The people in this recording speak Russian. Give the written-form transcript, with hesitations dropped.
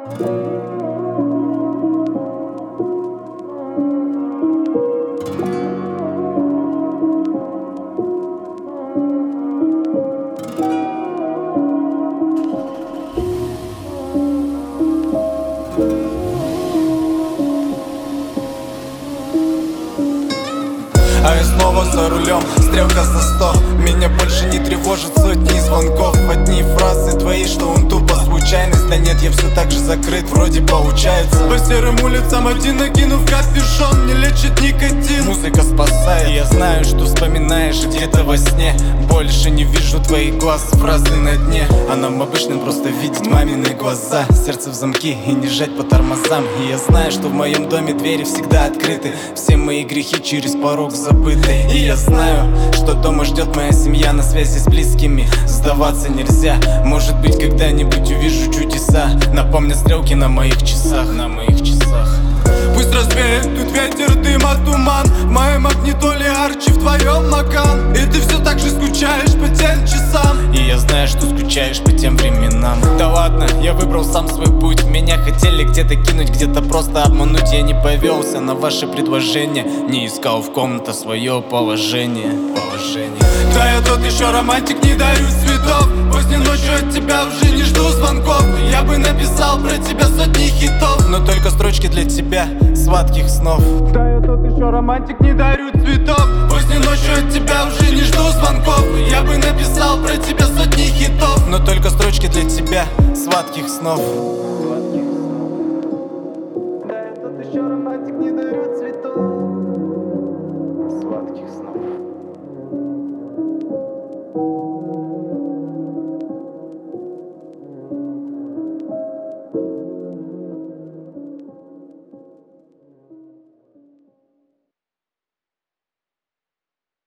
А я снова за рулем, стрелка за 100. Меня больше не тревожат сотни звонков. Одни фразы твои, что он тупо случайность. Да нет, я все так же закрыт, вроде получается. По серым улицам один накинув капюшон. Не лечит никотин, музыка спасает. Я знаю, что вспоминаешь где-то во сне. Больше не вижу твоих глаз, фразы на дне. А нам обычным просто видеть мамины глаза. Сердце в замки и не жать по тормозам. И я знаю, что в моем доме двери всегда открыты. Все мои грехи через порог забыты. И я знаю, что дома ждет моя семья на связи с близкими. Сдаваться нельзя, может быть когда-нибудь увижу чудеса. Напомнят стрелки на моих часах, на моих часах. Пусть развеет тут ветер, дыма, туман. В моем магнитоле арчи, в твоем макан. И ты все так же скучаешь по тем часам. И я знаю, что скучаешь по тем временам. Да ладно, я выбрал сам свой путь. Меня хотели где-то кинуть, где-то просто обмануть. Я не повелся на ваши предложения, не искал в комнатах свое положение. Да, я тот еще романтик, не дарю цветов. Поздней ночью от тебя уже не жду звонков. Я бы написал про тебя сотни хитов, но только строчки для тебя, сладких снов. Да, я тот еще романтик, не дарю цветов. Поздней ночью от тебя уже не жду звонков. Я бы написал про тебя сотни хитов, но только строчки для тебя, сладких снов.